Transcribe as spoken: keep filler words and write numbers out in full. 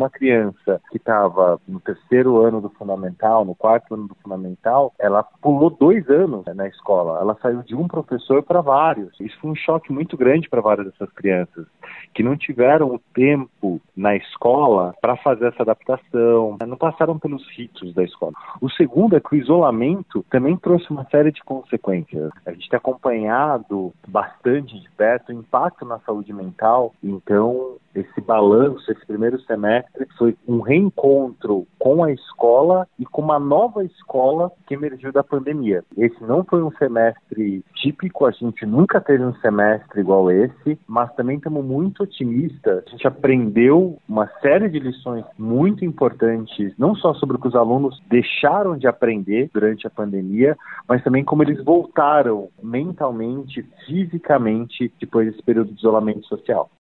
uma criança que estava no terceiro ano do fundamental, no quarto ano do fundamental, ela pulou dois anos, né, na escola. Ela saiu de um professor para vários. Isso foi um choque muito grande para várias dessas crianças, que não tiveram o tempo na escola para fazer essa adaptação, não passaram pelos ritos da escola. O segundo é que o isolamento também trouxe uma série de consequências. A gente tem acompanhado bastante de perto o impacto na saúde mental, então esse balanço, esse primeiro semestre foi um reencontro com a escola e com uma nova escola que emergiu da pandemia. Esse não foi um semestre típico, a gente nunca teve um semestre igual esse, mas também estamos muito otimistas. A gente aprendeu uma série de lições muito importantes, não só sobre o que os alunos deixaram de aprender durante a pandemia, mas também como eles voltaram mentalmente, fisicamente, depois desse período de isolamento social.